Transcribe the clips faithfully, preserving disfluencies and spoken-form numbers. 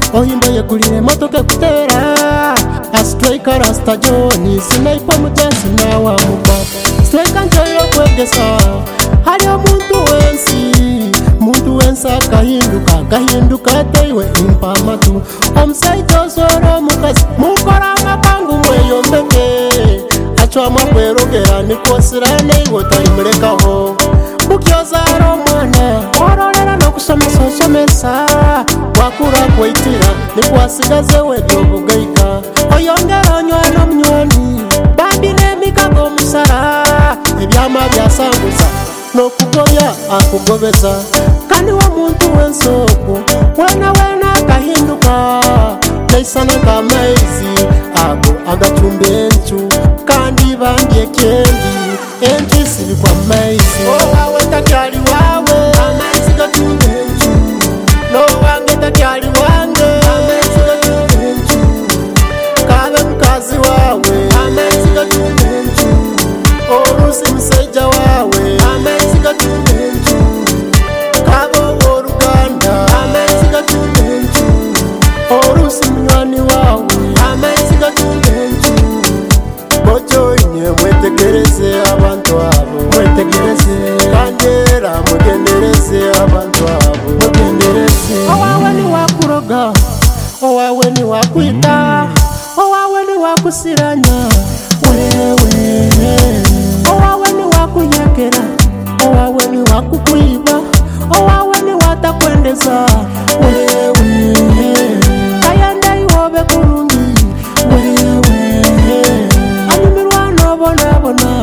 ohimba yegulire motoka kutera astrika rasta John sinaipa mutesi na wa muba strika njoyo kwegesa hari omuntu wensi muntu wensa kahinduka kahinduka teiwe impamatu omsaito soro mukasi mukora makangu mweyombeke achwa makwero nikosirane iwo tarimurekaho mukyozaro mwana ororera no kusomesa somesa wakura kweitira nikwasigaze wedyo bugaika oyongera nywano mnywani babine mikago musara ebyama byasanguza no kugoya akugobeza kandi wa muntu wensoko wena wena kahinduka naisana kamaizi ago agachumbenchu kandi bandye kendi enti sili kwa maizi owawe takyali wawe amaizi gachumbenchu no wange takyali wange amaizi gachumbenchu kabe mkazi wawe amaizi gachumbenchu orusi mseja wawe amaizi gachumbenchu kabo oruganda amaizi gachumbenchu orusi mnywani wawe amaizi gachumbenchu bojo inye mwetegereze abantu abo mwetegereze kandera mugendereze abantu abo mugendereze owawe ni wakuroga owawe ni wakwita owawe ni wakusiranya wewe owawe ni wakuyekera owawe ni wakukwiba owawe ni watakwendeza wewe kayanda iwobe kurungi wewe anyumirwa nobona bona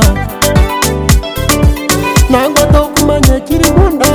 nango tokumanya kiri munda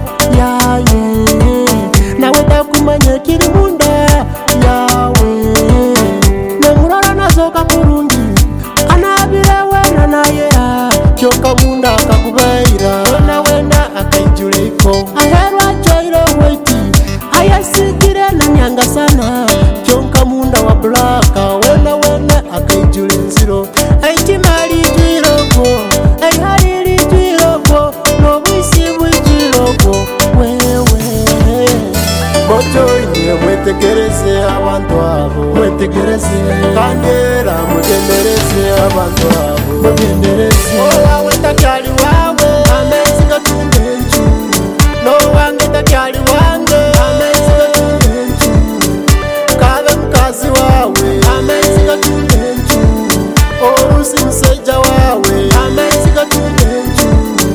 yaye nawe takumanya kiri munda yawe nemurora nazoka kurungi anabire wena naye kyoka munda akakubaira wena wena akaijuleko aherwa choiro weiti ayasikire na nyanga sana kyoka munda wa blaka wena wena akaijule nziro aitimali jiroko aihariri jiroko no bisibu jiroko wewe bojo inye mwetegereze abantu abo mwetegereze kandera mugendereze abantu abo mugendereze owawe takyali wawe amaizi gachumbenchu no wange takyali wange amaizi gachumbenchu kabe mkazi wawe amaizi gachumbenchu orusi mseja wawe amaizi gachumbenchu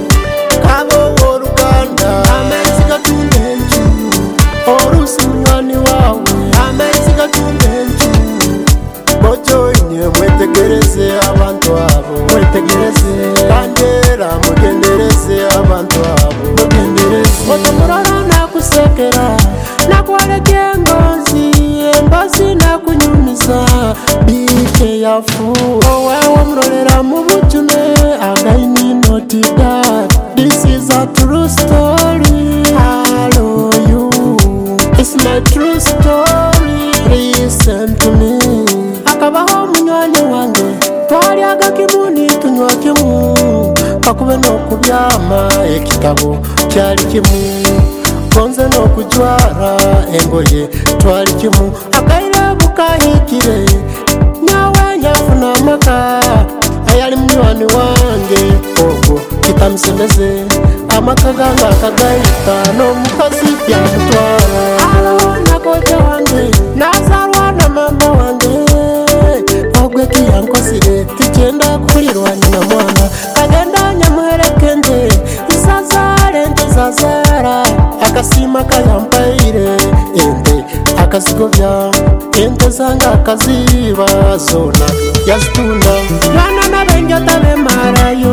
kabo oruganda amaizi gachumbenchu orusi mnywani wawe amaizi gachumbenchu bojo inye mwetegereze abantu abo mwetegereze kandera mugendereze abantu abo mugendereze otomurora nakusekera nakwaleke ngozi embazi nakunyumiza bike yafu owawe murorera mu butume againi not that this is a true story hello you it's my true story listen to me akabaho munywani wange twali agakimuni tunywa kimu kakube no kubyama ekitabo kyali kimu konze no kujwara engoye twali kimu akaira bukahikire nyawe nyafuna maka ayali munywani wange ogo kitamsemeze amakaganga kagaita no mukazi byamutwara alona koje wange nazarwa na mama wange ogwe kiyankosire tikenda kulirwa na mwana kagenda nyamuherekende isazare ntizazara akasima kayampaire ente akasigobya ente zanga akaziba zona yazitunda yana nabenjo tabe marayo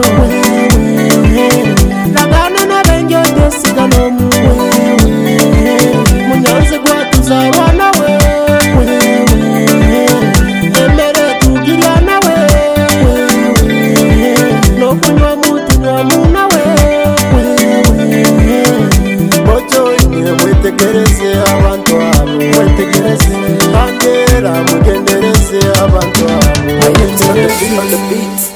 lagana nabenjo desiga no muwe munyanze gwatuzarwa nawe emere tugira nawe no kunywa mutu nyamu nawe bojo inye mwetegereze abantu abo mwetegereze kandera mugendereze abantu abo on the beat.